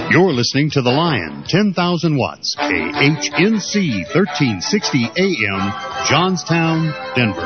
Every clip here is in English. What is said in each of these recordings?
You're listening to The Lion, 10,000 watts, KHNC 1360 AM, Johnstown, Denver.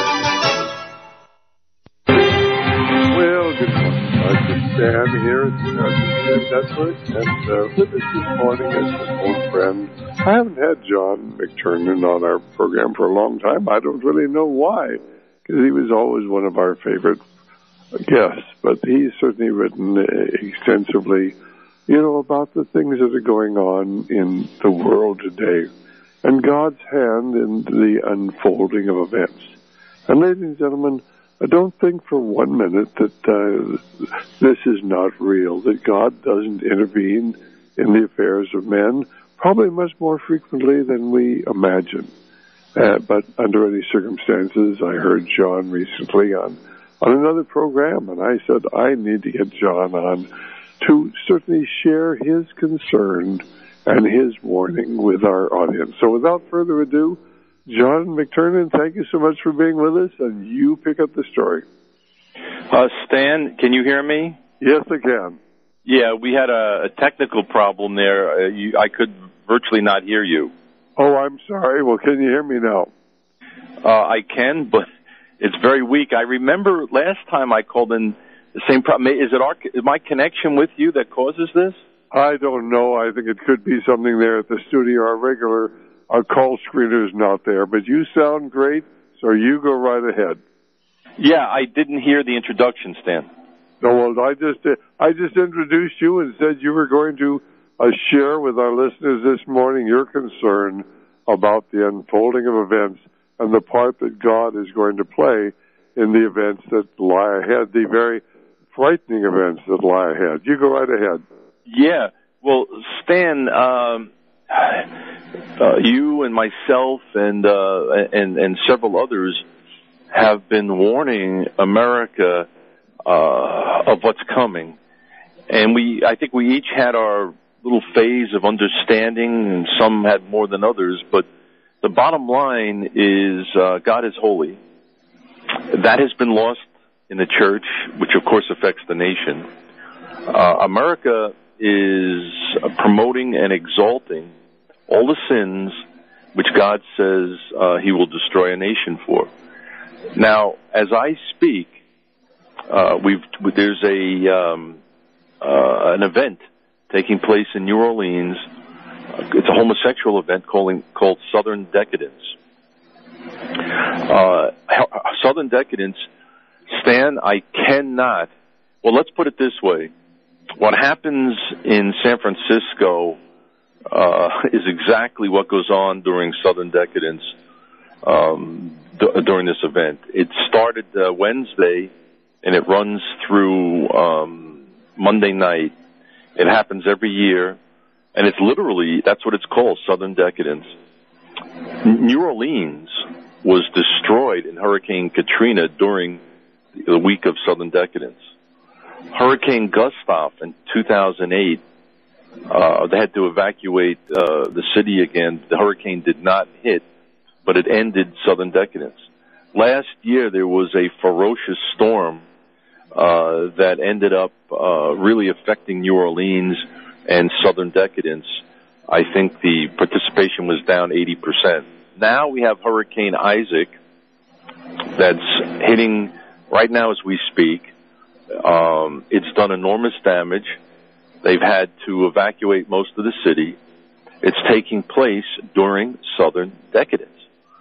Well, good morning. I'm Stan here at the Network, and with us this morning is an old friend. I haven't had John McTernan on our program for a long time. I don't really know why, because he was always one of our favorite guests, but he's certainly written extensively, about the things that are going on in the world today and God's hand in the unfolding of events. And ladies and gentlemen, I don't think for 1 minute that this is not real, that God doesn't intervene in the affairs of men, probably much more frequently than we imagine. But under any circumstances, I heard John recently on another program, and I said, I need to get John on to certainly share his concern and his warning with our audience. So without further ado, John McTernan, thank you so much for being with us, and you pick up the story. Stan, can you hear me? Yes, I can. Yeah, we had a technical problem there. I could virtually not hear you. Oh, I'm sorry. Well, can you hear me now? I can, but it's very weak. I remember last time I called in the same problem. Is my connection with you that causes this? I don't know. I think it could be something there at the studio. Our call screener is not there, but you sound great, so you go right ahead. Yeah, I didn't hear the introduction, Stan. No, well, I just introduced you and said you were going to share with our listeners this morning your concern about the unfolding of events and the part that God is going to play in the events that lie ahead, the very frightening events that lie ahead. You go right ahead. Yeah. Well, Stan, you and myself and several others have been warning America of what's coming, and I think we each had our little phase of understanding, and some had more than others. But the bottom line is, God is holy. That has been lost in the church, which of course affects the nation. America is promoting and exalting all the sins which God says he will destroy a nation for. Now, as I speak, there's an event taking place in New Orleans. It's a homosexual event called Southern Decadence. Southern Decadence, Stan, I cannot. Well, let's put it this way. What happens in San Francisco is exactly what goes on during Southern Decadence during this event. It started Wednesday, and it runs through Monday night. It happens every year, and it's literally, that's what it's called, Southern Decadence. New Orleans was destroyed in Hurricane Katrina during the week of Southern Decadence. Hurricane Gustav in 2008, they had to evacuate the city again. The hurricane did not hit, but it ended Southern Decadence. Last year, there was a ferocious storm that ended up really affecting New Orleans and Southern Decadence. I think the participation was down 80%. Now we have Hurricane Isaac that's hitting right now as we speak. It's done enormous damage. They've had to evacuate most of the city. It's taking place during Southern Decadence.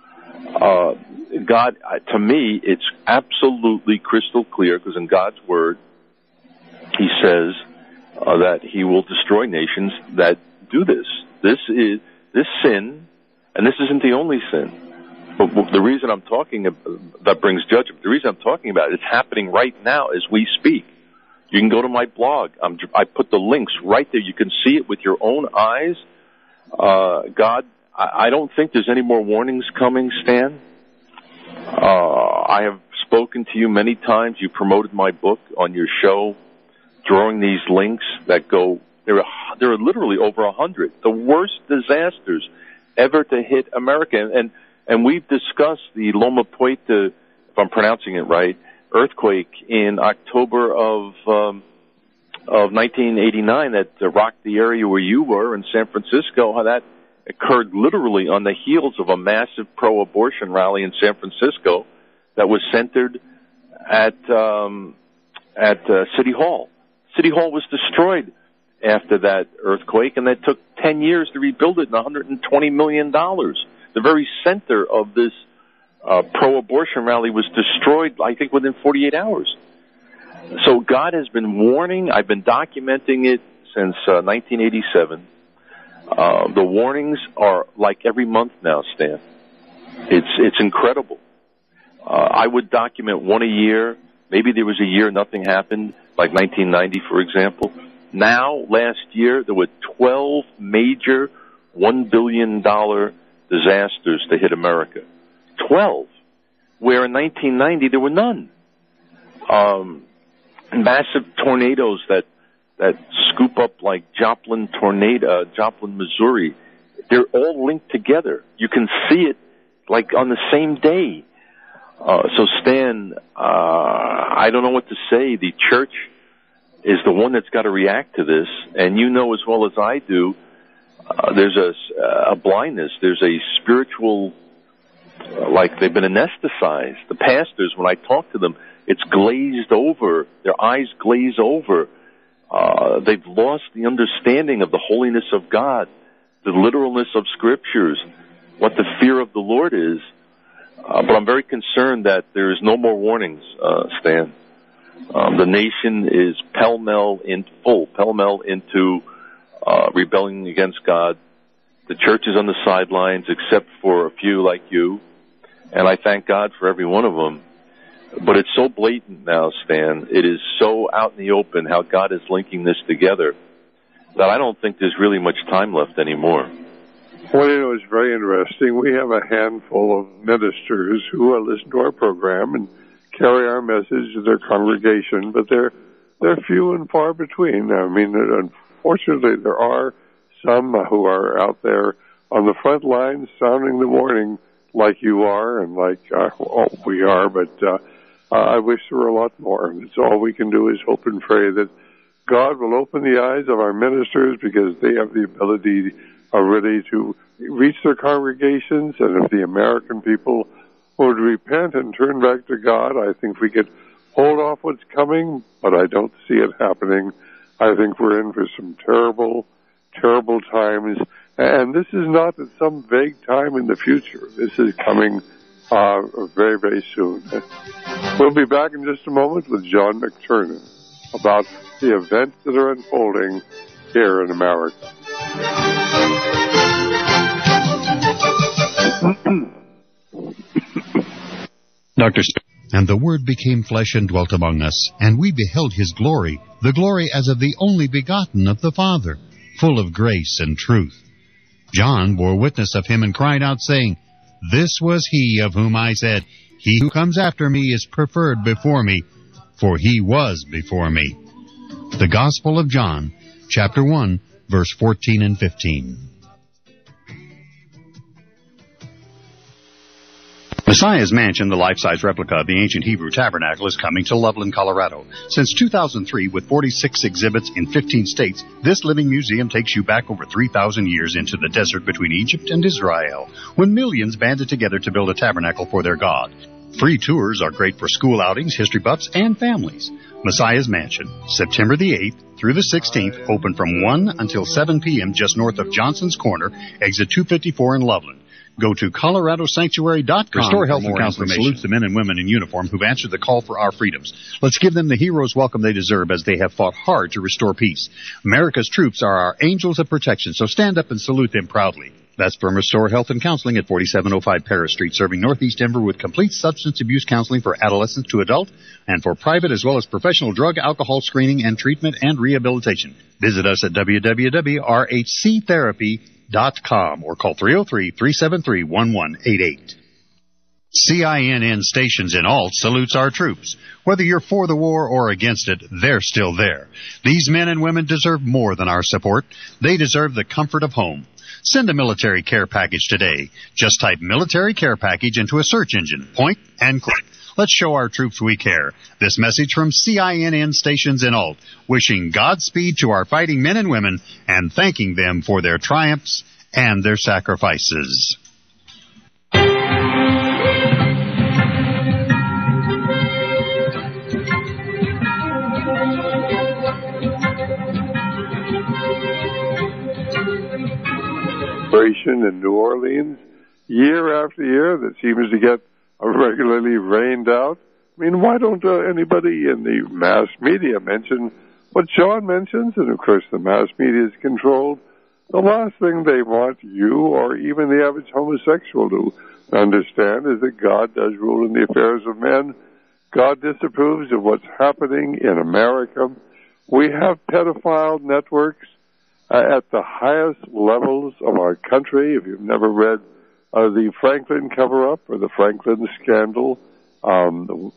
God, to me, it's absolutely crystal clear, because in God's Word, He says that He will destroy nations that do this. This sin, and this isn't the only sin. But the reason I'm talking that brings judgment. The reason I'm talking about it, it's happening right now as we speak. You can go to my blog. I put the links right there. You can see it with your own eyes. God, I don't think there's any more warnings coming, Stan. I have spoken to you many times. You promoted my book on your show, drawing these links that go. There are literally over 100. The worst disasters ever to hit America, and we've discussed the Loma Prieta, if I'm pronouncing it right, earthquake in October of of 1989 that rocked the area where you were in San Francisco, how that occurred literally on the heels of a massive pro-abortion rally in San Francisco that was centered at City Hall. City Hall was destroyed after that earthquake, and that took 10 years to rebuild it and $120 million. The very center of this pro-abortion rally was destroyed, I think, within 48 hours. So God has been warning. I've been documenting it since 1987. The warnings are like every month now, Stan. It's incredible. I would document one a year. Maybe there was a year nothing happened, like 1990, for example. Now, last year, there were 12 major $1 billion disasters to hit America. 12. Where in 1990, there were none. Massive tornadoes that scoop up like Joplin, Missouri. They're all linked together. You can see it like on the same day. So Stan, I don't know what to say. The church is the one that's got to react to this, and you know as well as I do, there's a blindness. There's a spiritual, like they've been anesthetized. The pastors, when I talk to them, it's glazed over. Their eyes glaze over. They've lost the understanding of the holiness of God, the literalness of Scriptures, what the fear of the Lord is. But I'm very concerned that there is no more warnings, Stan. The nation is pell-mell into rebelling against God. The church is on the sidelines, except for a few like you, and I thank God for every one of them. But it's so blatant now, Stan. It is so out in the open how God is linking this together that I don't think there's really much time left anymore. Well, you know, it's very interesting. We have a handful of ministers who listen to our program and carry our message to their congregation, but they're few and far between. I mean, unfortunately, there are some who are out there on the front lines sounding the warning like you are and like we are, but I wish there were a lot more. That's all we can do is hope and pray that God will open the eyes of our ministers, because they have the ability already to reach their congregations, and if the American people would repent and turn back to God, I think we could hold off what's coming, but I don't see it happening. I think we're in for some terrible, terrible times, and this is not at some vague time in the future. This is coming very, very soon. We'll be back in just a moment with John McTernan about the events that are unfolding here in America. Dr. And the Word became flesh and dwelt among us, and we beheld His glory, the glory as of the only begotten of the Father, full of grace and truth. John bore witness of Him and cried out, saying, This was He of whom I said, He who comes after me is preferred before me, for He was before me. The Gospel of John, chapter 1, verse 14 and 15. Messiah's Mansion, the life-size replica of the ancient Hebrew tabernacle, is coming to Loveland, Colorado. Since 2003, with 46 exhibits in 15 states, this living museum takes you back over 3,000 years into the desert between Egypt and Israel, when millions banded together to build a tabernacle for their God. Free tours are great for school outings, history buffs, and families. Messiah's Mansion, September the 8th through the 16th, open from 1 until 7 p.m. just north of Johnson's Corner, exit 254 in Loveland. Go to ColoradoSanctuary.com. Restore Health and Counseling salutes the men and women in uniform who've answered the call for our freedoms. Let's give them the hero's welcome they deserve, as they have fought hard to restore peace. America's troops are our angels of protection, so stand up and salute them proudly. That's from Restore Health and Counseling at 4705 Paris Street, serving Northeast Denver with complete substance abuse counseling for adolescents to adult and for private as well as professional drug, alcohol screening and treatment and rehabilitation. Visit us at www.rhctherapy.com or call 303-373-1188. CINN stations in Alt salutes our troops. Whether you're for the war or against it, they're still there. These men and women deserve more than our support. They deserve the comfort of home. Send a military care package today. Just type military care package into a search engine. Point and click. Let's show our troops we care. This message from CINN stations in Alt, wishing Godspeed to our fighting men and women and thanking them for their triumphs and their sacrifices. In New Orleans, year after year, that seems to get regularly rained out. I mean, why don't anybody in the mass media mention what John mentions? And of course, the mass media is controlled. The last thing they want you or even the average homosexual to understand is that God does rule in the affairs of men. God disapproves of what's happening in America. We have pedophile networks at the highest levels of our country. If you've never read the Franklin cover-up or the Franklin scandal, and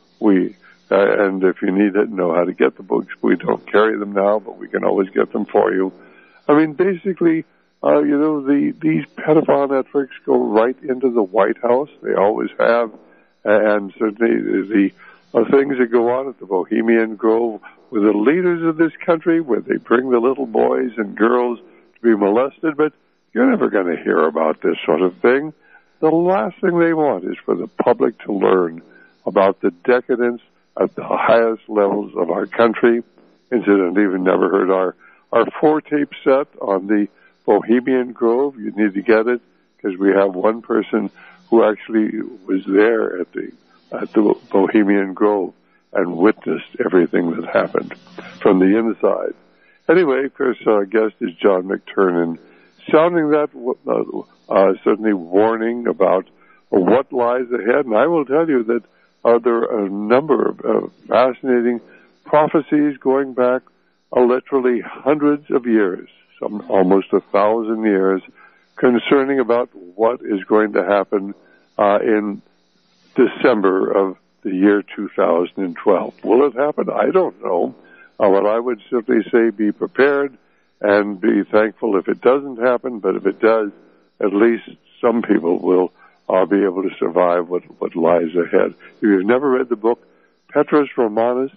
if you need to know how to get the books, we don't carry them now, but we can always get them for you. I mean, basically, these pedophile networks go right into the White House. They always have, and certainly the things that go on at the Bohemian Grove with the leaders of this country, where they bring the little boys and girls to be molested, but you're never going to hear about this sort of thing. The last thing they want is for the public to learn about the decadence at the highest levels of our country. Incidentally, you've never heard our 4-tape set on the Bohemian Grove. You need to get it, because we have one person who actually was there at the Bohemian Grove and witnessed everything that happened from the inside. Anyway, of course, our guest is John McTernan, sounding that certainly warning about what lies ahead. And I will tell you that there are a number of fascinating prophecies going back literally hundreds of years, some almost 1,000 years, concerning about what is going to happen in December of the year 2012. Will it happen? I don't know. But I would simply say be prepared and be thankful if it doesn't happen, but if it does, at least some people will be able to survive what lies ahead. If you've never read the book Petrus Romanus,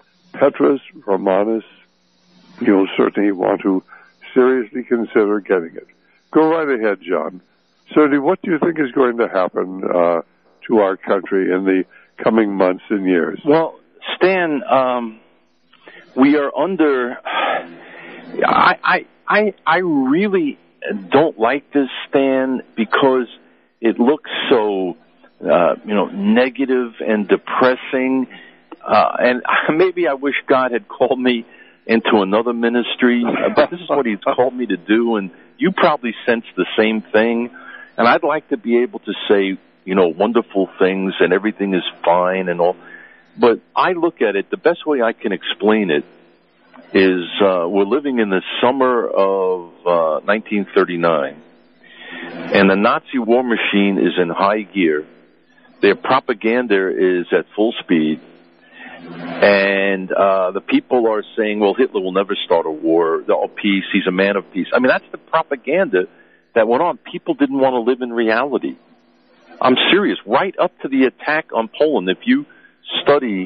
you'll certainly want to seriously consider getting it. Go right ahead, John. Certainly, what do you think is going to happen to our country in the coming months and years? Well, Stan, we are under. I really don't like this, Stan, because it looks so negative and depressing. And maybe I wish God had called me into another ministry, but this is what He's called me to do, and you probably sense the same thing. And I'd like to be able to say, wonderful things and everything is fine and all. But I look at it, the best way I can explain it is we're living in the summer of 1939, and the Nazi war machine is in high gear. Their propaganda is at full speed. And the people are saying, well, Hitler will never start a war. Peace. He's a man of peace. I mean, that's the propaganda that went on. People didn't want to live in reality. I'm serious. Right up to the attack on Poland, if you study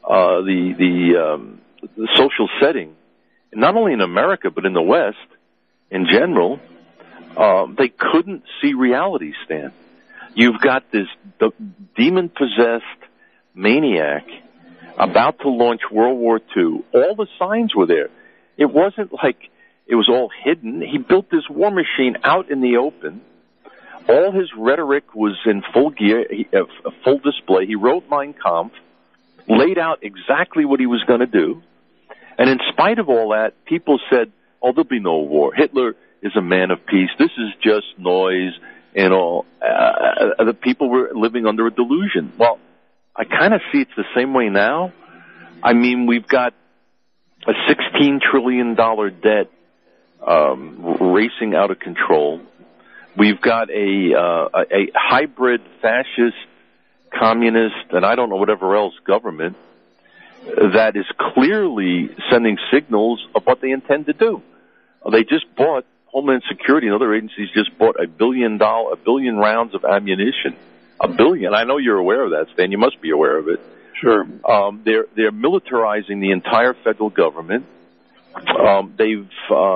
the social setting, not only in America but in the West in general, they couldn't see reality, Stan. You've got this demon-possessed maniac about to launch World War II. All the signs were there. It wasn't like it was all hidden. He built this war machine out in the open. All his rhetoric was in full gear, a full display. He wrote Mein Kampf, laid out exactly what he was going to do. And in spite of all that, people said, oh, there'll be no war. Hitler is a man of peace. This is just noise and all. The people were living under a delusion. Well, I kind of see it's the same way now. I mean, we've got a $16 trillion debt racing out of control. We've got a hybrid fascist, communist, and I don't know whatever else government that is clearly sending signals of what they intend to do. They just bought, Homeland Security and other agencies just bought $1 billion rounds of ammunition. $1 billion. I know you're aware of that, Stan. You must be aware of it. Sure. They're militarizing the entire federal government. I've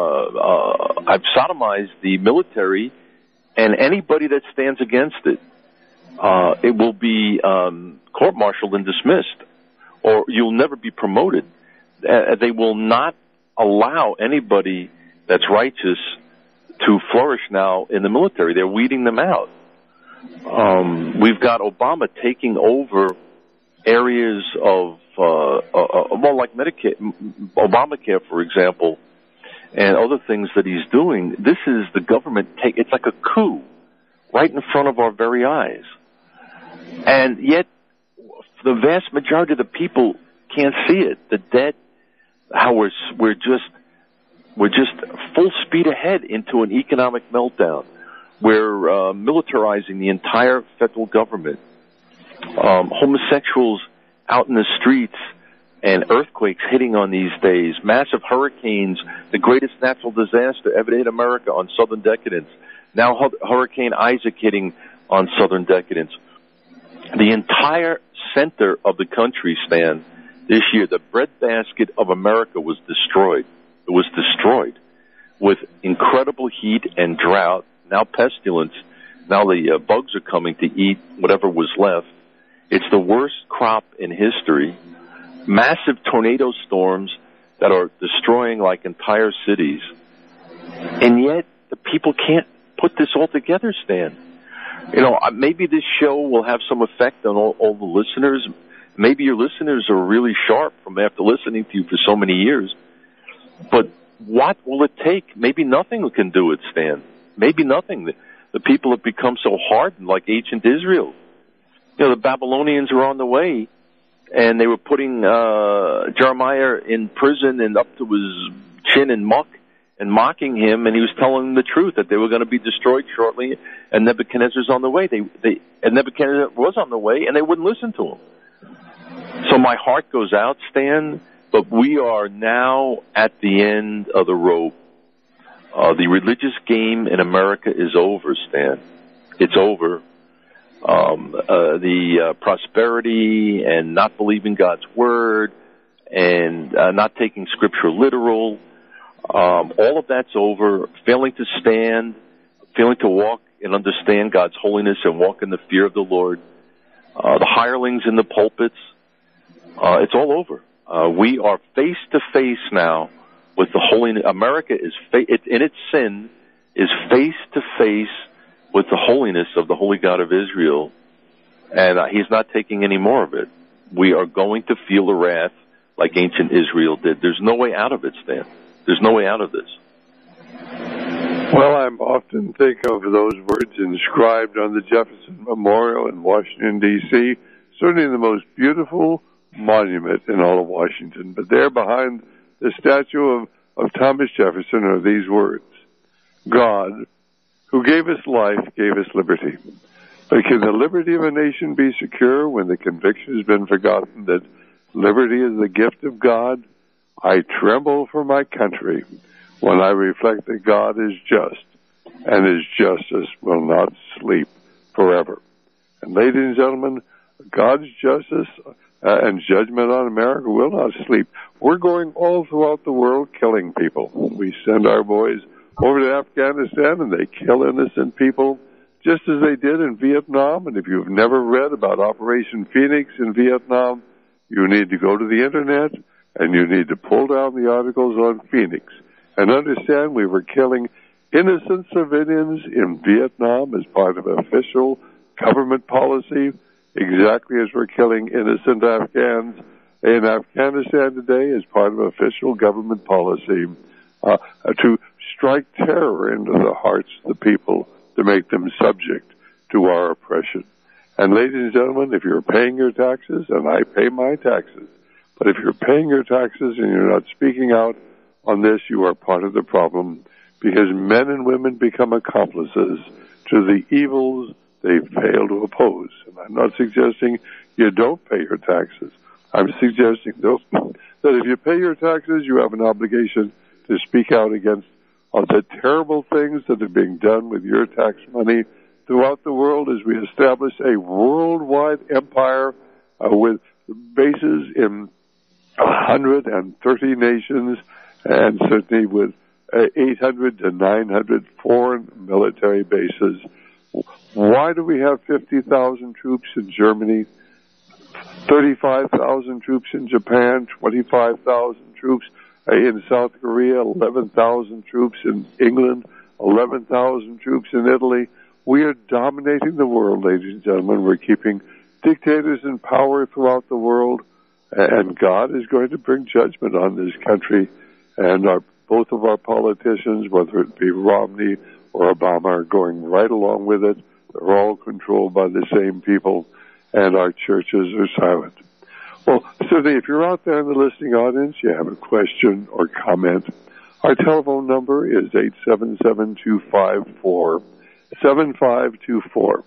sodomized the military and anybody that stands against it. It will be court-martialed and dismissed, or you'll never be promoted. They will not allow anybody that's righteous to flourish now in the military. They're weeding them out. We've got Obama taking over areas of, like Medicare, Obamacare, for example, and other things that he's doing. This is the government it's like a coup right in front of our very eyes. And yet, the vast majority of the people can't see it. The debt, how we're just full speed ahead into an economic meltdown. We're militarizing the entire federal government. Homosexuals out in the streets and earthquakes hitting on these days. Massive hurricanes, the greatest natural disaster ever hit America on Southern Decadence. Now Hurricane Isaac hitting on Southern Decadence. The entire center of the country, Stan, this year, the breadbasket of America was destroyed. It was destroyed with incredible heat and drought, now pestilence. Now the bugs are coming to eat whatever was left. It's the worst crop in history. Massive tornado storms that are destroying like entire cities. And yet the people can't put this all together, Stan. You know, maybe this show will have some effect on all the listeners. Maybe your listeners are really sharp from after listening to you for so many years. But what will it take? Maybe nothing can do it, Stan. Maybe nothing. The people have become so hardened, like ancient Israel. You know, the Babylonians were on the way, and they were putting Jeremiah in prison and up to his chin in muck and mocking him, and he was telling them the truth, that they were going to be destroyed shortly, and Nebuchadnezzar's on the way. And Nebuchadnezzar was on the way, and they wouldn't listen to him. So my heart goes out, Stan, but we are now at the end of the rope. The religious game in America is over, Stan. It's over. The prosperity and not believing God's word and not taking Scripture literal, all of that's over. Failing to stand, failing to walk and understand God's holiness and walk in the fear of the Lord. The hirelings in the pulpits, it's all over. We are face to face now with the holiness. America is in its sin is face to face with the holiness of the Holy God of Israel, and He's not taking any more of it. We are going to feel the wrath like ancient Israel did. There's no way out of it, Stan. There's no way out of this. Well, I often think of those words inscribed on the Jefferson Memorial in Washington, D.C., certainly the most beautiful monument in all of Washington. But there behind the statue of Thomas Jefferson are these words: God, who gave us life, gave us liberty. But can the liberty of a nation be secure when the conviction has been forgotten that liberty is the gift of God? I tremble for my country when I reflect that God is just, and His justice will not sleep forever. And ladies and gentlemen, God's justice and judgment on America will not sleep. We're going all throughout the world killing people. We send our boys over to Afghanistan and they kill innocent people just as they did in Vietnam. And if you've never read about Operation Phoenix in Vietnam, you need to go to the internet and you need to pull down the articles on Phoenix and understand we were killing innocent civilians in Vietnam as part of official government policy, exactly as we're killing innocent Afghans in Afghanistan today as part of official government policy to strike terror into the hearts of the people to make them subject to our oppression. And ladies and gentlemen, if you're paying your taxes, and I pay my taxes, but if you're paying your taxes and you're not speaking out on this, you are part of the problem, because men and women become accomplices to the evils they fail to oppose. And I'm not suggesting you don't pay your taxes. I'm suggesting, though, that if you pay your taxes, you have an obligation to speak out against the terrible things that are being done with your tax money throughout the world as we establish a worldwide empire with bases in 130 nations, and certainly with 800 to 900 foreign military bases. Why do we have 50,000 troops in Germany, 35,000 troops in Japan, 25,000 troops in South Korea, 11,000 troops in England, 11,000 troops in Italy? We are dominating the world, ladies and gentlemen. We're keeping dictators in power throughout the world, and God is going to bring judgment on this country. And both of our politicians, whether it be Romney or Obama, are going right along with it. They're all controlled by the same people, and our churches are silent. Well, certainly, if you're out there in the listening audience, you have a question or comment, our telephone number is 877-254-7524.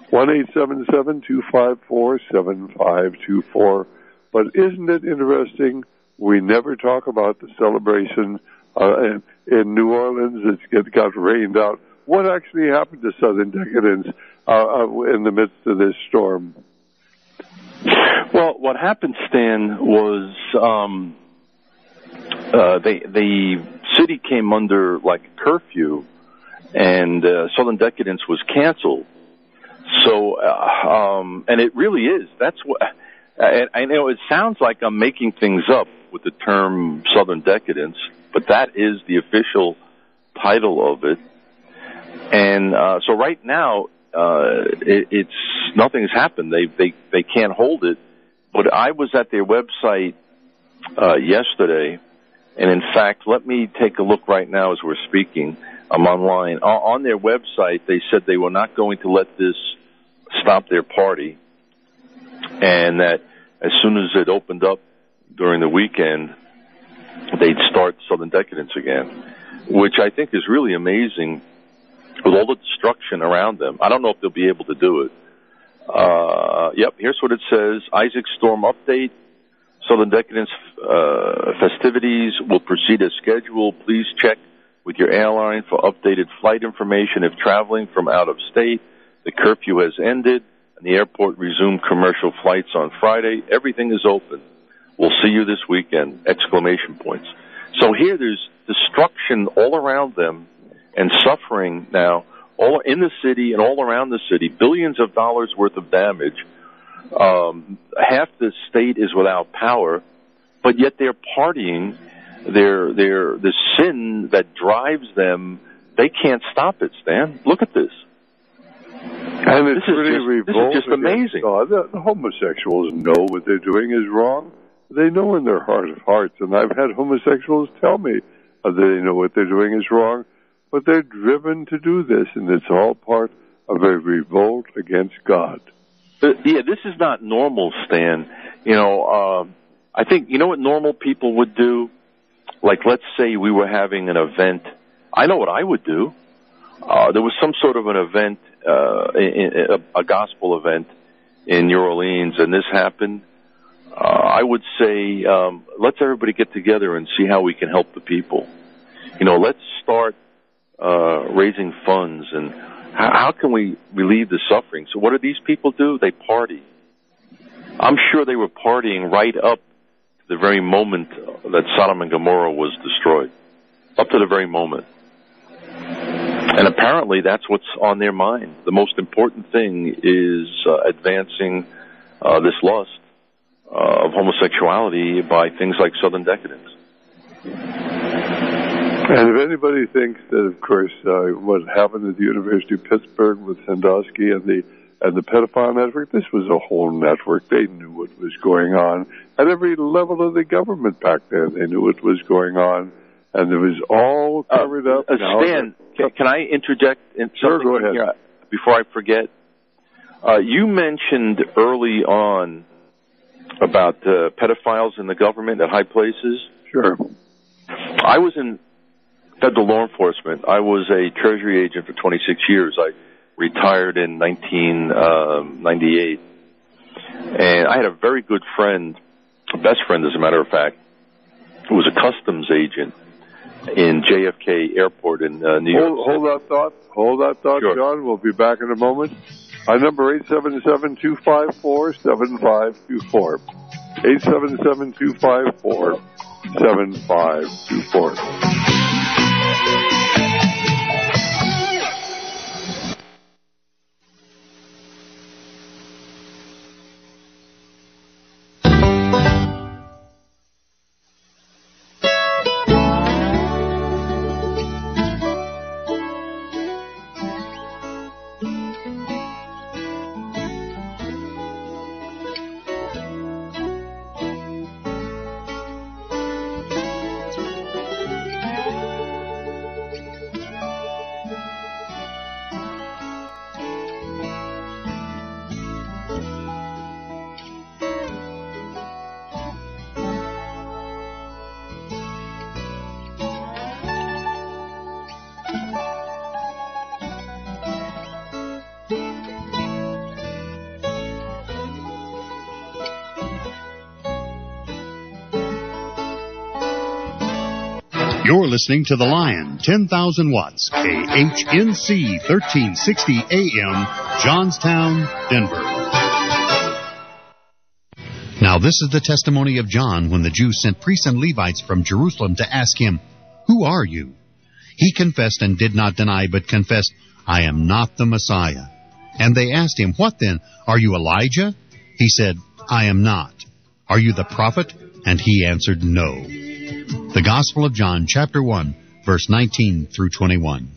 1-877-254-7524. But isn't it interesting? We never talk about the celebration in New Orleans that got rained out. What actually happened to Southern Decadence in the midst of this storm? Well, what happened, Stan, was the city came under like a curfew, and Southern Decadence was canceled. So, and it really is. That's what I know. It sounds like I'm making things up with the term Southern Decadence, but that is the official title of it. And so right now, it's nothing has happened. They can't hold it. But I was at their website yesterday, and in fact, let me take a look right now as we're speaking. I'm online. On their website, they said they were not going to let this stop their party, and that as soon as it opened up during the weekend, they'd start Southern Decadence again, which I think is really amazing with all the destruction around them. I don't know if they'll be able to do it. Yep, here's what it says. Isaac Storm update. Southern Decadence festivities will proceed as scheduled. Please check with your airline for updated flight information if traveling from out of state. The curfew has ended, and the airport resumed commercial flights on Friday. Everything is open. We'll see you this weekend! Exclamation points. So here there's destruction all around them and suffering now, all in the city and all around the city. Billions of dollars worth of damage. Half the state is without power, but yet they're partying. The sin that drives them, they can't stop it, Stan. Look at this. And it's really revolting. This is just amazing. The homosexuals know what they're doing is wrong. They know in their heart of hearts, and I've had homosexuals tell me that they know what they're doing is wrong, but they're driven to do this, and it's all part of a revolt against God. Yeah, this is not normal, Stan. I think, you know what normal people would do? Like, let's say we were having an event. I know what I would do. There was some sort of an event, a gospel event in New Orleans, and this happened. I would say, let's everybody get together and see how we can help the people. Let's start raising funds, and how can we relieve the suffering? So what do these people do? They party. I'm sure they were partying right up to the very moment that Sodom and Gomorrah was destroyed. Up to the very moment. And apparently that's what's on their mind. The most important thing is advancing this lust of homosexuality by things like Southern Decadence. And if anybody thinks that, of course, what happened at the University of Pittsburgh with Sandusky and the pedophile network, this was a whole network. They knew what was going on. At every level of the government back there, they knew what was going on. And it was all covered up. Stan, can I interject in Sure, go ahead. Here before I forget? You mentioned early on about pedophiles in the government at high places. Sure. I was in federal law enforcement. I was a Treasury agent for 26 years. I retired in 1998. And I had a very good friend, a best friend as a matter of fact, who was a customs agent. in JFK Airport in New York. Hold that thought. Hold that thought, Sure. John. We'll be back in a moment. Our number 877-254-7524. 877-254-7524. You're listening to The Lion, 10,000 watts, KHNC, 1360 AM, Johnstown, Denver. Now this is the testimony of John when the Jews sent priests and Levites from Jerusalem to ask him, "Who are you?" He confessed and did not deny, but confessed, "I am not the Messiah." And they asked him, "What then? Are you Elijah?" He said, "I am not." "Are you the prophet?" And he answered, "No." The Gospel of John, chapter 1, verse 19 through 21.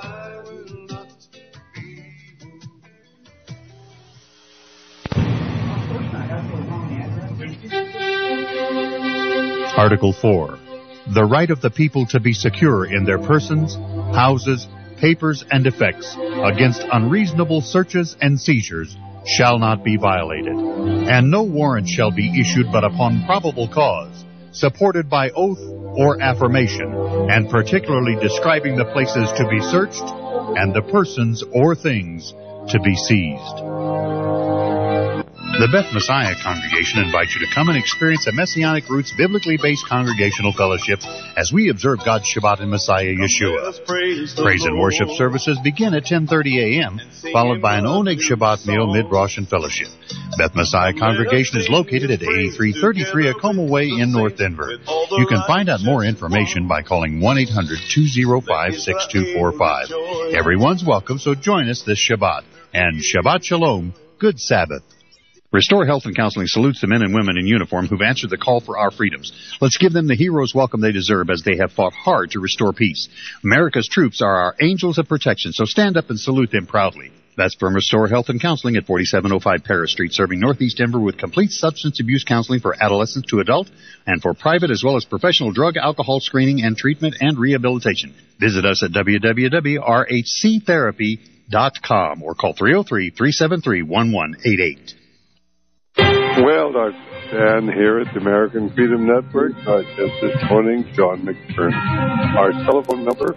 Article 4. The right of the people to be secure in their persons, houses, papers, and effects against unreasonable searches and seizures shall not be violated, and no warrant shall be issued but upon probable cause, supported by oath or affirmation, and particularly describing the places to be searched and the persons or things to be seized. The Beth Messiah Congregation invites you to come and experience a Messianic Roots biblically based congregational fellowship as we observe God's Shabbat in Messiah Yeshua. Praise and worship services begin at 10:30 a.m., followed by an Oneg Shabbat meal, mid-Rosh, and fellowship. Beth Messiah Congregation is located at 8333 Acoma Way in North Denver. You can find out more information by calling 1-800-205-6245. Everyone's welcome, so join us this Shabbat. And Shabbat Shalom, good Sabbath. Restore Health and Counseling salutes the men and women in uniform who've answered the call for our freedoms. Let's give them the hero's welcome they deserve as they have fought hard to restore peace. America's troops are our angels of protection, so stand up and salute them proudly. That's from Restore Health and Counseling at 4705 Paris Street, serving Northeast Denver with complete substance abuse counseling for adolescents to adult and for private as well as professional drug, alcohol screening and treatment and rehabilitation. Visit us at www.rhctherapy.com or call 303-373-1188. Well, Dr. Stan here at the American Freedom Network. Just this morning, John McTurnan. Our telephone number,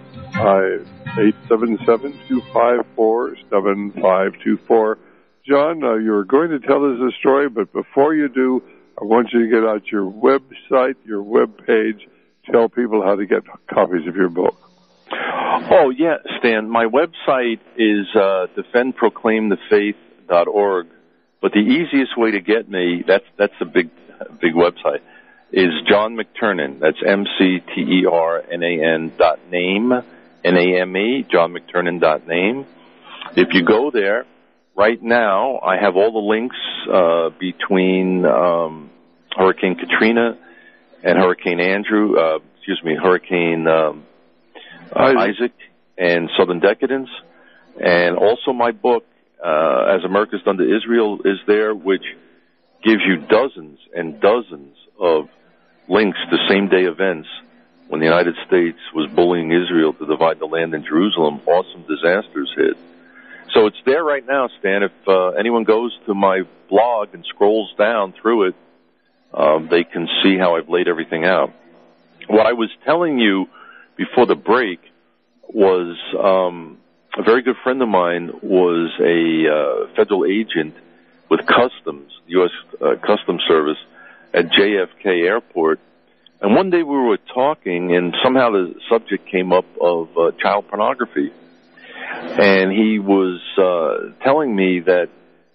877-254-7524. John, you were going to tell us a story, but before you do, I want you to get out your website, your web page, tell people how to get copies of your book. Oh, yeah, Stan. My website is defendproclaimthefaith.org. But the easiest way to get me, that's a big website, is John McTurnan. That's McTernan.name, N-A-M-E, johnmcternan.name. If you go there, right now, I have all the links between Hurricane Katrina and Hurricane Hurricane Isaac and Southern Decadence, and also my book, As America's Done to Israel, is there, which gives you dozens and dozens of links to same-day events when the United States was bullying Israel to divide the land in Jerusalem. Awesome disasters hit. So it's there right now, Stan. If anyone goes to my blog and scrolls down through it, they can see how I've laid everything out. What I was telling you before the break was a very good friend of mine was a federal agent with Customs, U.S. Customs Service, at JFK Airport. And one day we were talking, and somehow the subject came up of child pornography. And he was telling me that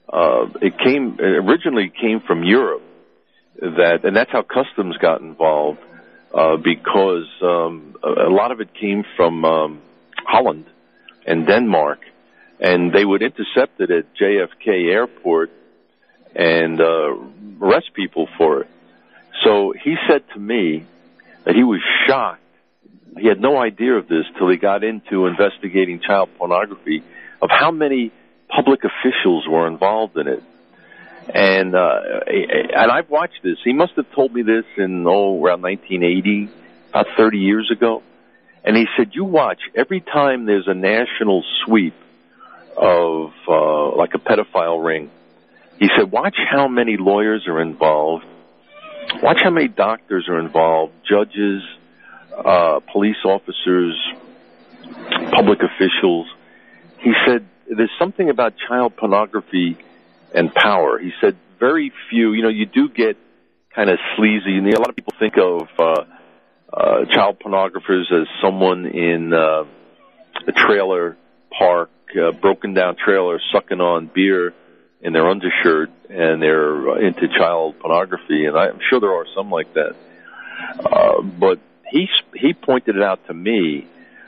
it originally came from Europe, and that's how customs got involved, because a lot of it came from Holland and Denmark, and they would intercept it at JFK Airport and arrest people for it. So he said to me that he was shocked. He had no idea of this till he got into investigating child pornography, of how many public officials were involved in it. And I've watched this. He must have told me this in, around 1980, about 30 years ago. And he said, you watch, every time there's a national sweep of, like a pedophile ring, he said, watch how many lawyers are involved. Watch how many doctors are involved, judges, police officers, public officials. He said, there's something about child pornography and power. He said, very few, you do get kind of sleazy. A lot of people think of child pornographers as someone in a trailer park, broken down trailer, sucking on beer in their undershirt, and they're into child pornography. And I'm sure there are some like that. But he pointed it out to me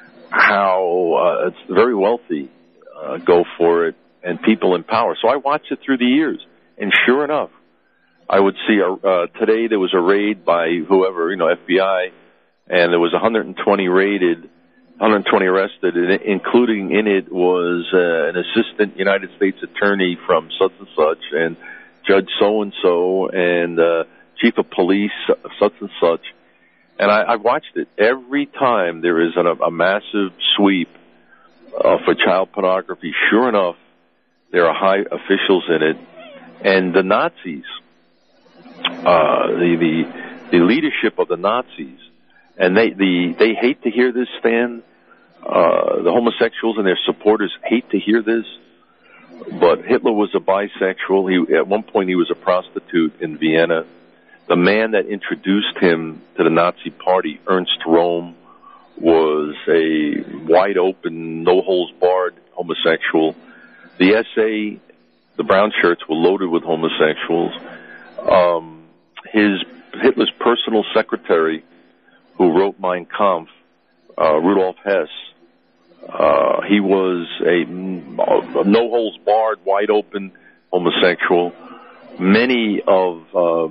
how it's very wealthy go for it, and people in power. So I watched it through the years, and sure enough, I would see today there was a raid by whoever, FBI, and there was 120 raided, 120 arrested, including in it was an assistant United States attorney from such and such, and Judge so-and-so, and chief of police such and such. And I watched it. Every time there is a massive sweep for child pornography, sure enough, there are high officials in it. And the Nazis, the leadership of the Nazis, and they hate to hear this, Stan. The homosexuals and their supporters hate to hear this, but Hitler was a bisexual. At one point he was a prostitute in Vienna. The man that introduced him to the Nazi Party, Ernst Röhm, was a wide-open, no-holes-barred homosexual. The SA, the brown shirts, were loaded with homosexuals. Hitler's personal secretary, who wrote Mein Kampf, Rudolf Hess, he was a no-holes-barred, wide-open homosexual. Many of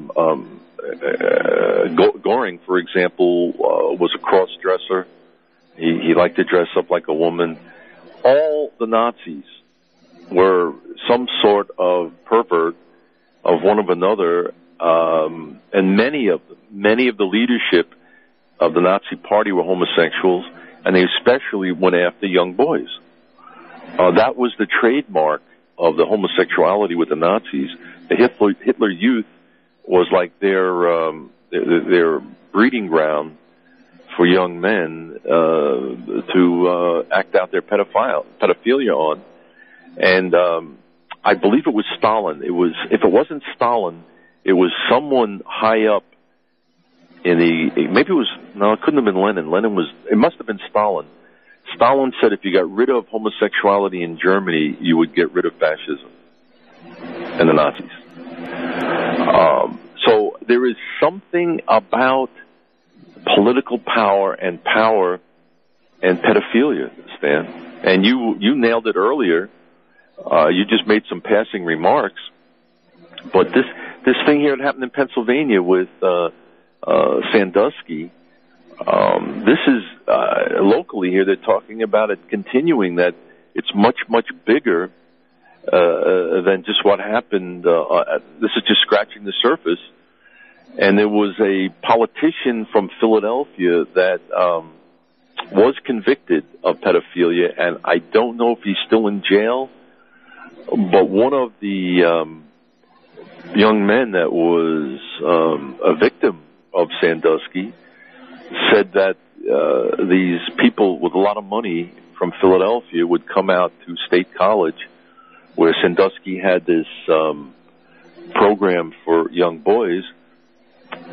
Göring, for example, was a cross-dresser. He liked to dress up like a woman. All the Nazis were some sort of pervert of one of another, and many of the leadership of the Nazi Party were homosexuals, and they especially went after young boys. That was the trademark of the homosexuality with the Nazis. The Hitler Youth was like their breeding ground for young men to act out their pedophilia on. And I believe it was Stalin. If it wasn't Stalin, it was someone high up it couldn't have been Lenin. It must have been Stalin. Stalin said if you got rid of homosexuality in Germany, you would get rid of fascism and the Nazis. So there is something about political power and pedophilia, Stan. And you nailed it earlier. You just made some passing remarks. But this thing here that happened in Pennsylvania with Sandusky, this is locally here. They're talking about it continuing, that it's much, much bigger than just what happened. This is just scratching the surface. And there was a politician from Philadelphia that was convicted of pedophilia, and I don't know if he's still in jail, but one of the young men that was a victim of Sandusky said that these people with a lot of money from Philadelphia would come out to State College, where Sandusky had this program for young boys,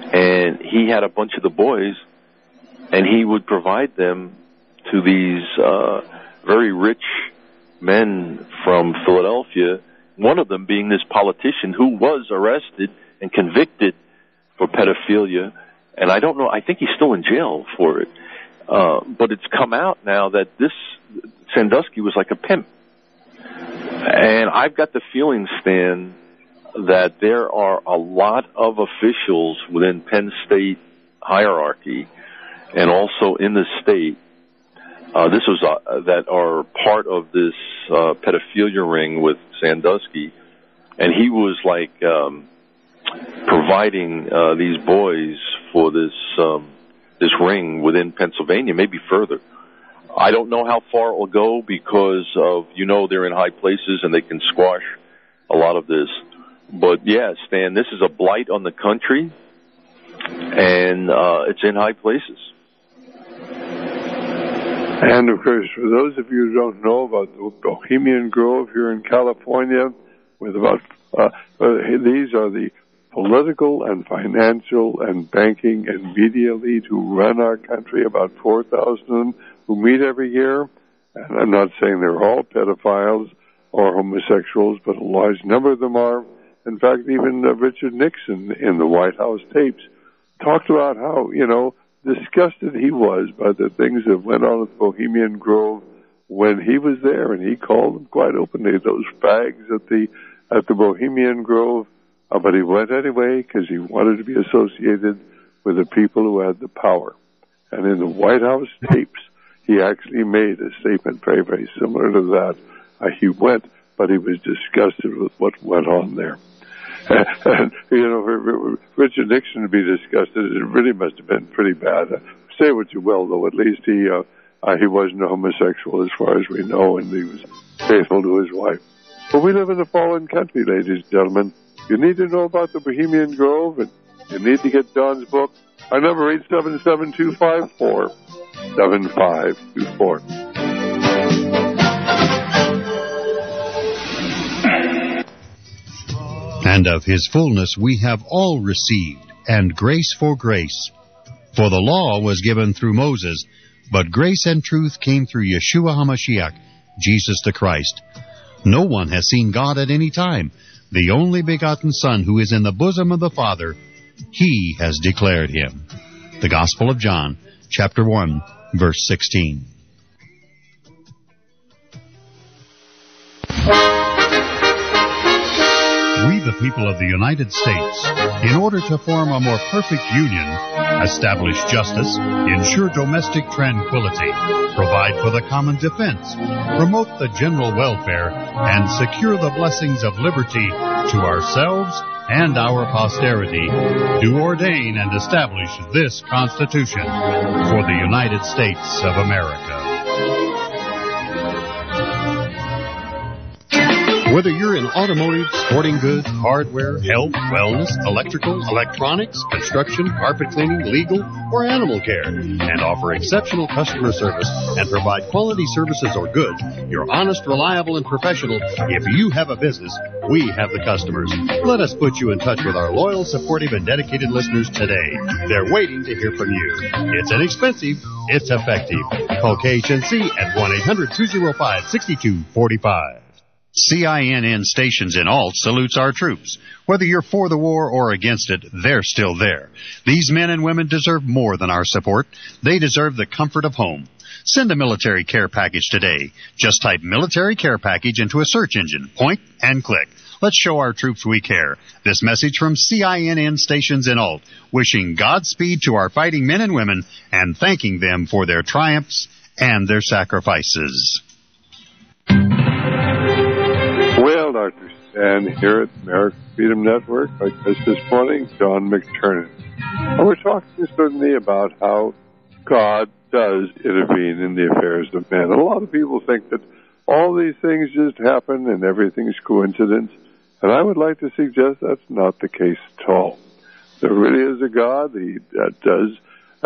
And he had a bunch of the boys, and he would provide them to these very rich men from Philadelphia, one of them being this politician who was arrested and convicted for pedophilia. And I don't know, I think he's still in jail for it. But it's come out now that this Sandusky was like a pimp. And I've got the feeling, Stan, that there are a lot of officials within Penn State hierarchy and also in the state that are part of this pedophilia ring with Sandusky, and he was like providing these boys for this ring within Pennsylvania, maybe further. I don't know how far it will go because of, they're in high places and they can squash a lot of this. But yeah, Stan, this is a blight on the country, and it's in high places. And, of course, for those of you who don't know about the Bohemian Grove here in California, with about these are the political and financial and banking and media elite who run our country, about 4,000 of them who meet every year. And I'm not saying they're all pedophiles or homosexuals, but a large number of them are. In fact, even Richard Nixon in the White House tapes talked about how, disgusted he was by the things that went on at the Bohemian Grove when he was there, and he called them quite openly those fags at the Bohemian Grove. But he went anyway because he wanted to be associated with the people who had the power. And in the White House tapes, he actually made a statement very, very similar to that. He went, but he was disgusted with what went on there. And, for Richard Nixon to be disgusted, it really must have been pretty bad. Say what you will, though, at least he wasn't a homosexual as far as we know, and he was faithful to his wife. But we live in a fallen country, ladies and gentlemen. You need to know about the Bohemian Grove, and you need to get Don's book. Our number, 877-254-7524. And of his fullness we have all received, and grace for grace. For the law was given through Moses, but grace and truth came through Yeshua HaMashiach, Jesus the Christ. No one has seen God at any time. The only begotten Son, who is in the bosom of the Father, He has declared Him. The Gospel of John, chapter 1, verse 16. We, the people of the United States, in order to form a more perfect union, establish justice, ensure domestic tranquility, provide for the common defense, promote the general welfare, and secure the blessings of liberty to ourselves and our posterity, do ordain and establish this Constitution for the United States of America. Whether you're in automotive, sporting goods, hardware, health, wellness, electrical, electronics, construction, carpet cleaning, legal, or animal care, and offer exceptional customer service and provide quality services or goods, you're honest, reliable, and professional. If you have a business, we have the customers. Let us put you in touch with our loyal, supportive, and dedicated listeners today. They're waiting to hear from you. It's inexpensive. It's effective. Call KHNC at 1-800-205-6245. CINN Stations in Alt salutes our troops. Whether you're for the war or against it, they're still there. These men and women deserve more than our support. They deserve the comfort of home. Send a military care package today. Just type military care package into a search engine. Point and click. Let's show our troops we care. This message from CINN Stations in Alt, wishing Godspeed to our fighting men and women and thanking them for their triumphs and their sacrifices. Well, Dr. Stan here at American Freedom Network. Like this morning, John McTernan. And we're talking certainly about how God does intervene in the affairs of men. A lot of people think that all these things just happen and everything's coincidence. And I would like to suggest that's not the case at all. There really is a God that does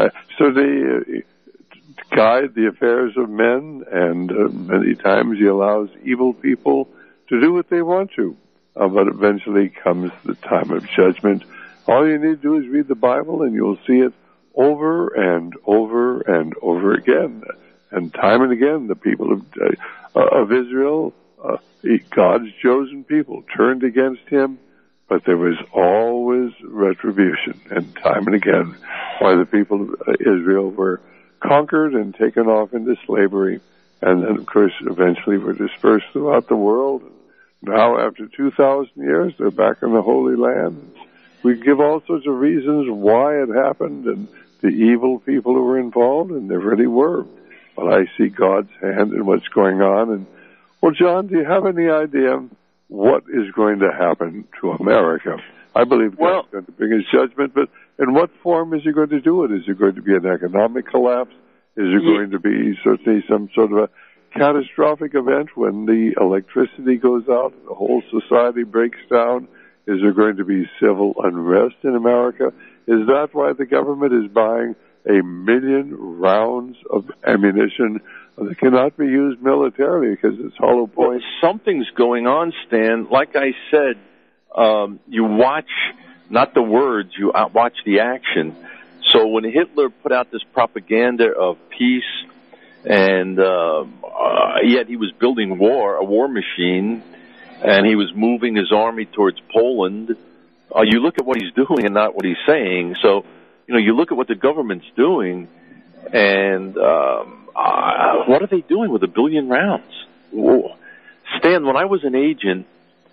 guide the affairs of men, and many times He allows evil people to do what they want to. But eventually comes the time of judgment, All you need to do is read the Bible, and you'll see it over and over and over again. And time and again, the people of Israel, God's chosen people, turned against him, but there was always retribution. And time and again, why the people of Israel were conquered and taken off into slavery, and then, of course, eventually were dispersed throughout the world. Now, after 2,000 years, they're back in the Holy Land. We give all sorts of reasons why it happened and the evil people who were involved, and there really were. But I see God's hand in what's going on. And, well, John, do you have any idea what is going to happen to America? I believe God's going to bring his judgment, but in what form is he going to do it? Is it going to be an economic collapse? Is it going to be certainly some sort of a catastrophic event when the electricity goes out and the whole society breaks down? Is there going to be civil unrest in America? Is that why the government is buying 1 million rounds of ammunition that cannot be used militarily because it's hollow point? Well, something's going on, Stan. Like I said, you watch not the words, you watch the action. So when Hitler put out this propaganda of peace, and yet he was building a war machine, and he was moving his army towards Poland, you look at what he's doing and not what he's saying. So, you look at what the government's doing, and what are they doing with 1 billion rounds? Whoa. Stan, when I was an agent,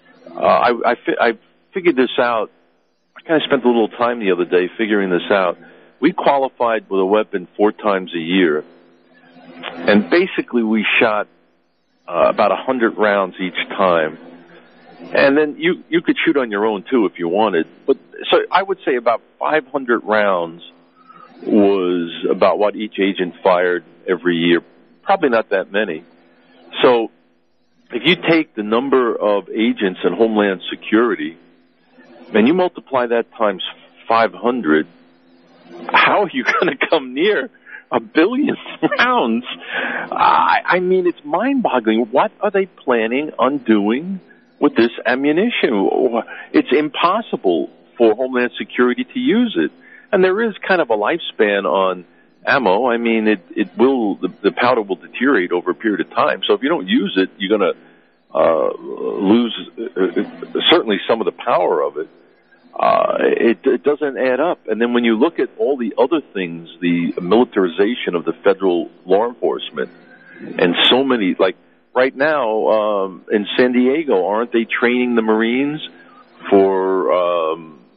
I figured this out. I kind of spent a little time the other day figuring this out. We qualified with a weapon 4 times a year, and basically we shot about 100 rounds each time. And then you could shoot on your own, too, if you wanted. But so I would say about 500 rounds was about what each agent fired every year. Probably not that many. So if you take the number of agents in Homeland Security, and you multiply that times 500, how are you going to come near 1 billion rounds? I mean, it's mind-boggling. What are they planning on doing with this ammunition? It's impossible for Homeland Security to use it. And there is kind of a lifespan on ammo. I mean, the powder will deteriorate over a period of time. So if you don't use it, you're going to lose certainly some of the power of it. It doesn't add up. And then when you look at all the other things, the militarization of the federal law enforcement, and so many, like right now in San Diego, aren't they training the Marines for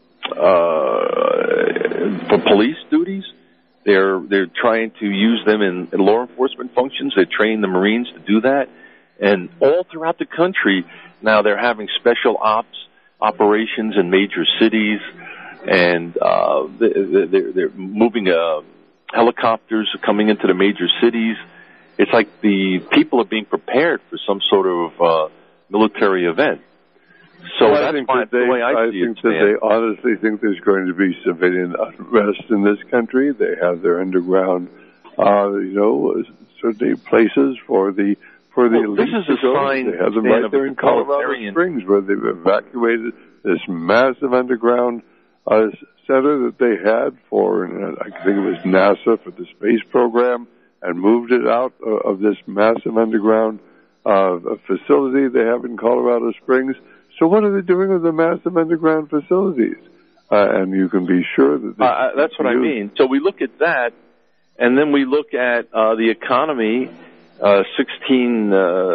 police duties? They're trying to use them in law enforcement functions. They're training the Marines to do that. And all throughout the country now they're having special operations in major cities, and they're moving helicopters coming into the major cities. It's like the people are being prepared for some sort of military event. So well, that's the way I see it. They honestly think there's going to be civilian unrest in this country. They have their underground, certainly places for the elite. This is a sign. They have them right there in Colorado Springs, where they've evacuated this massive underground center that they had for, I think it was NASA for the space program, and moved it out of this massive underground facility they have in Colorado Springs. So what are they doing with the massive underground facilities? And you can be sure that that's what I mean. So we look at that, and then we look at the economy. 16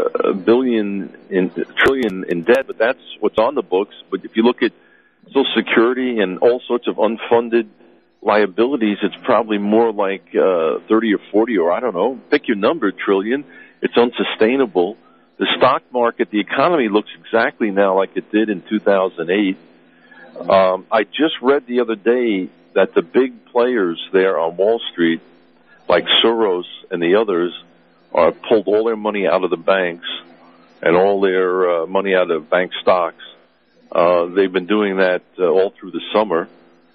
trillion in debt, but that's what's on the books. But if you look at Social Security and all sorts of unfunded liabilities, it's probably more like 30 or 40, or I don't know, pick your number, trillion. It's unsustainable. The stock market, the economy looks exactly now like it did in 2008. I just read the other day that the big players there on Wall Street, like Soros and the others, pulled all their money out of the banks and all their money out of bank stocks. They've been doing that all through the summer.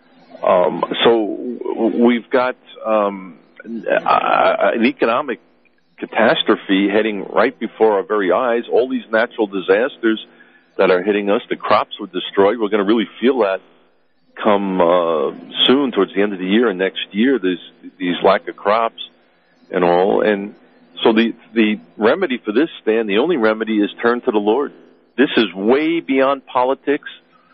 So we've got an economic catastrophe heading right before our very eyes. All these natural disasters that are hitting us, the crops were destroyed. We're going to really feel that come soon, towards the end of the year and next year, there's these lack of crops and all. And so the remedy for this, Stan, the only remedy is turn to the Lord. This is way beyond politics.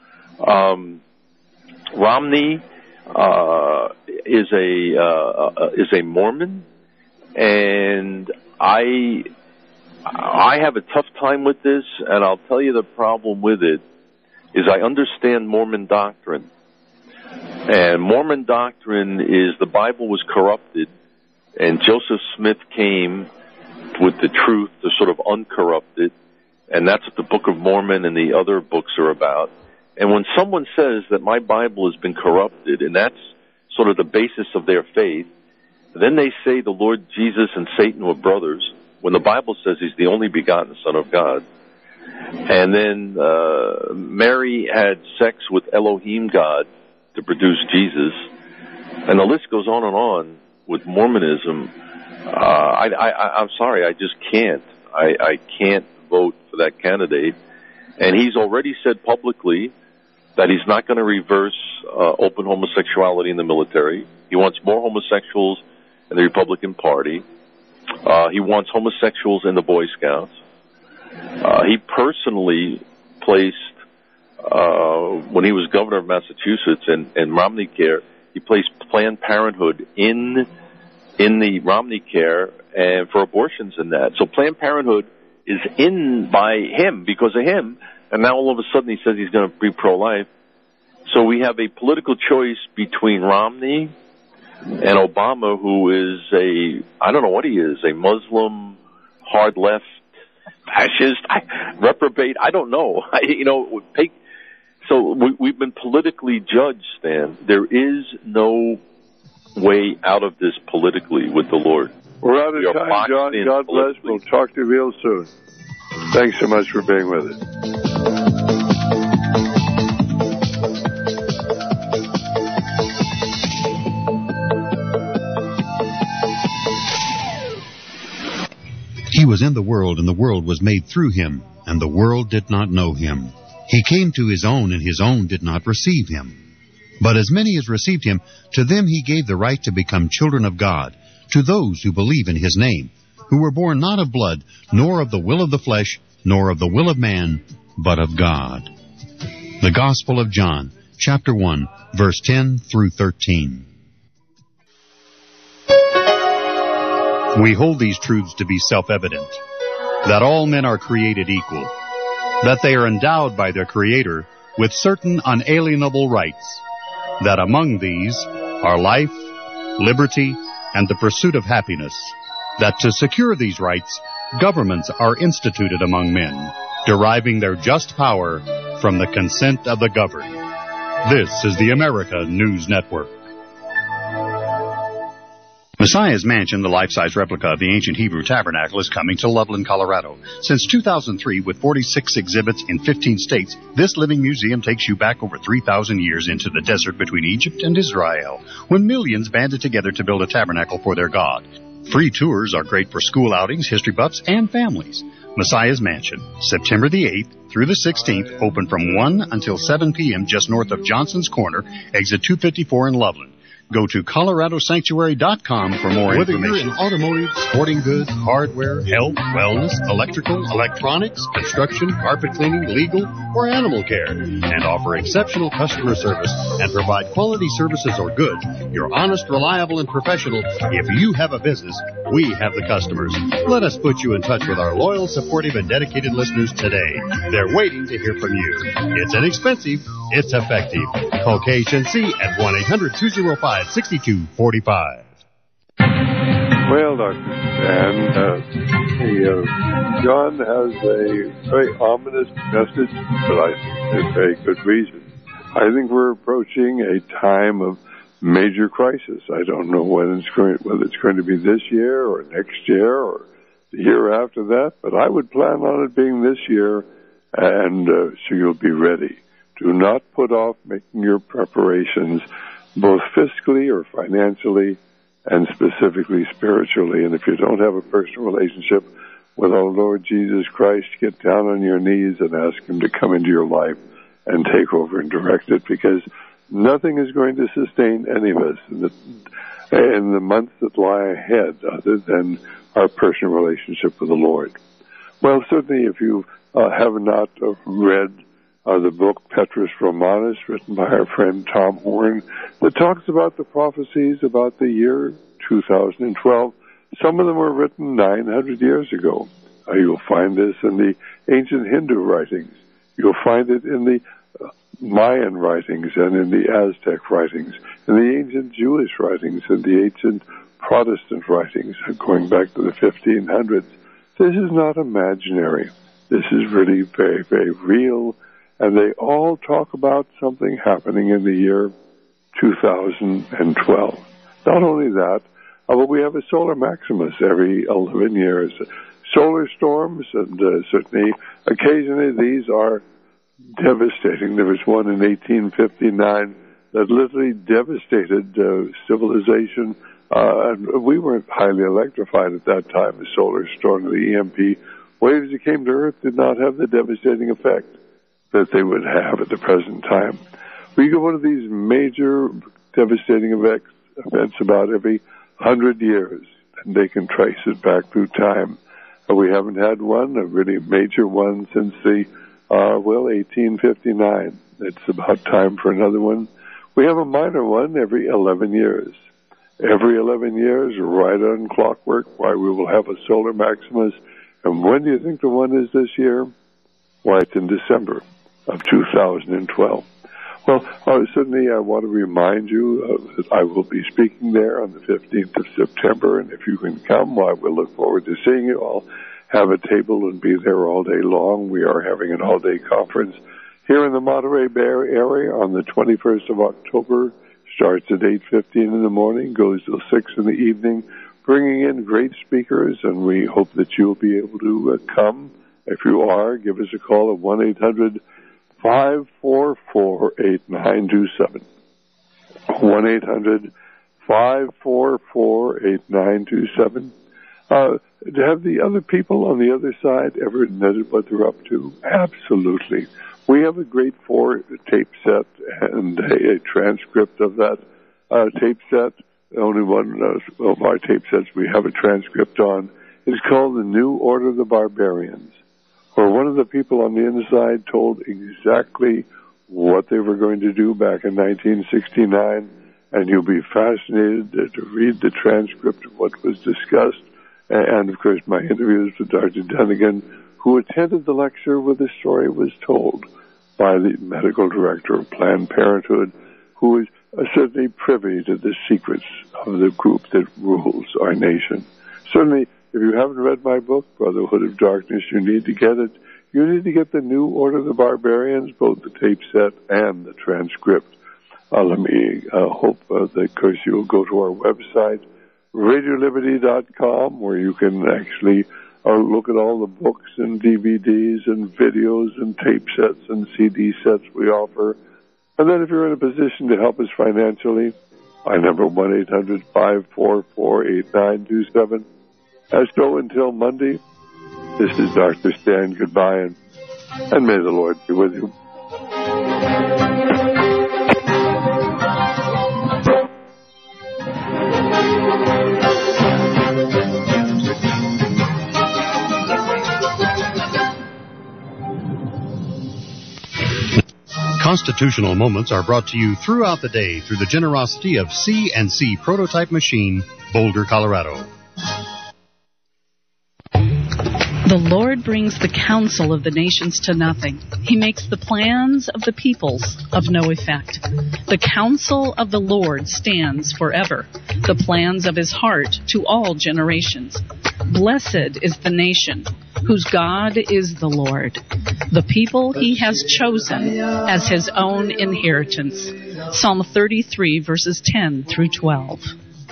Romney is a Mormon, and I have a tough time with this, and I'll tell you the problem with it is I understand Mormon doctrine. And Mormon doctrine is the Bible was corrupted, and Joseph Smith came with the truth to sort of uncorrupt it, and that's what the Book of Mormon and the other books are about. And when someone says that my Bible has been corrupted, and that's sort of the basis of their faith, then they say the Lord Jesus and Satan were brothers, when the Bible says he's the only begotten Son of God. And then Mary had sex with Elohim God to produce Jesus, and the list goes on with Mormonism. I'm sorry, I just can't. I can't vote for that candidate. And he's already said publicly that he's not going to reverse open homosexuality in the military. He wants more homosexuals in the Republican Party. He wants homosexuals in the Boy Scouts. He personally placed, when he was governor of Massachusetts and Romney Care, he placed Planned Parenthood in the Romney Care and for abortions and that. So Planned Parenthood is in by him because of him, and now all of a sudden he says he's going to be pro-life. So we have a political choice between Romney and Obama, who is I don't know what he is, a Muslim, hard left, fascist, reprobate, I don't know. So we've been politically judged, Stan. There is no way out of this politically with the Lord. We're out of time, John. God bless. We'll talk to you real soon. Thanks so much for being with us. He was in the world, and the world was made through him, and the world did not know him. He came to his own, and his own did not receive him. But as many as received him, to them he gave the right to become children of God, to those who believe in his name, who were born not of blood, nor of the will of the flesh, nor of the will of man, but of God. The Gospel of John, chapter 1, verse 10 through 13. We hold these truths to be self-evident, that all men are created equal, that they are endowed by their Creator with certain unalienable rights, that among these are life, liberty, and the pursuit of happiness, that to secure these rights, governments are instituted among men, deriving their just power from the consent of the governed. This is the America News Network. Messiah's Mansion, the life-size replica of the ancient Hebrew tabernacle, is coming to Loveland, Colorado. Since 2003, with 46 exhibits in 15 states, this living museum takes you back over 3,000 years into the desert between Egypt and Israel, when millions banded together to build a tabernacle for their God. Free tours are great for school outings, history buffs, and families. Messiah's Mansion, September the 8th through the 16th, open from 1 until 7 p.m. just north of Johnson's Corner, exit 254 in Loveland. Go to ColoradoSanctuary.com for more information. Whether you're in automotive, sporting goods, hardware, health, wellness, electrical, electronics, construction, carpet cleaning, legal, or animal care, and offer exceptional customer service and provide quality services or goods, you're honest, reliable, and professional. If you have a business, we have the customers. Let us put you in touch with our loyal, supportive, and dedicated listeners today. They're waiting to hear from you. It's inexpensive. It's effective. Call KHNC at 1-800-205-6245. Well, Dr. Stan, John has a very ominous message, but I think there's very good reason. I think we're approaching a time of major crisis. I don't know whether it's going to be this year or next year or the year after that, but I would plan on it being this year, and so you'll be ready. Do not put off making your preparations, both fiscally or financially and specifically spiritually. And if you don't have a personal relationship with our Lord Jesus Christ, get down on your knees and ask him to come into your life and take over and direct it, because Nothing is going to sustain any of us in the months that lie ahead other than our personal relationship with the Lord. Well, certainly if you have not read the book Petrus Romanus, written by our friend Tom Horn, that talks about the prophecies about the year 2012. Some of them were written 900 years ago. You'll find this in the ancient Hindu writings. You'll find it in the Mayan writings and in the Aztec writings, in the ancient Jewish writings, and the ancient Protestant writings going back to the 1500s. This is not imaginary. This is really very, very real, and they all talk about something happening in the year 2012. Not only that, but we have a solar maximus every 11 years. Solar storms, and certainly occasionally these are devastating. There was one in 1859 that literally devastated civilization. And we weren't highly electrified at that time. The solar storm, the EMP waves that came to Earth did not have the devastating effect that they would have at the present time. We get one of these major devastating events about every 100 years, and they can trace it back through time. We haven't had one, a really major one, since the 1859. It's about time for another one. We have a minor one every 11 years. Every 11 years, right on clockwork, why we will have a solar maximus. And when do you think the one is this year? Why, it's in December of 2012. Well, certainly I want to remind you that I will be speaking there on the 15th of September, and if you can come, I will look forward to seeing you. I'll have a table and be there all day long. We are having an all-day conference here in the Monterey Bay area on the 21st of October. Starts at 8:15 in the morning, goes till 6 in the evening, bringing in great speakers, and we hope that you'll be able to come. If you are, give us a call at 1-800-544-8927. 1-800-544-8927. Have the other people on the other side ever admitted what they're up to? Absolutely. We have a great 4-tape set and a transcript of that tape set. Only one of our tape sets we have a transcript on. It's called The New Order of the Barbarians, where one of the people on the inside told exactly what they were going to do back in 1969, and you'll be fascinated to read the transcript of what was discussed, and of course my interviews with Dr. Dunnigan, who attended the lecture where the story was told by the medical director of Planned Parenthood, who is certainly privy to the secrets of the group that rules our nation. Certainly, if you haven't read my book, Brotherhood of Darkness, you need to get it. You need to get The New Order of the Barbarians, both the tape set and the transcript. Let me hope that, of course, you'll go to our website, RadioLiberty.com, where you can actually look at all the books and DVDs and videos and tape sets and CD sets we offer. And then if you're in a position to help us financially, our number 1-800-544-8927. So until Monday, this is Dr. Stan. Goodbye, and may the Lord be with you. Constitutional Moments are brought to you throughout the day through the generosity of C&C Prototype Machine, Boulder, Colorado. The Lord brings the counsel of the nations to nothing. He makes the plans of the peoples of no effect. The counsel of the Lord stands forever, the plans of his heart to all generations. Blessed is the nation whose God is the Lord, the people he has chosen as his own inheritance. Psalm 33, verses 10 through 12.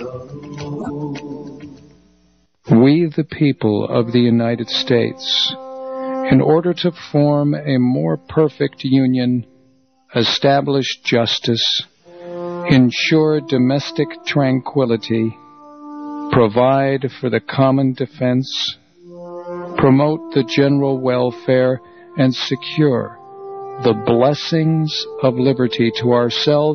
We, the people of the United States, in order to form a more perfect union, establish justice, ensure domestic tranquility, provide for the common defense, promote the general welfare, and secure the blessings of liberty to ourselves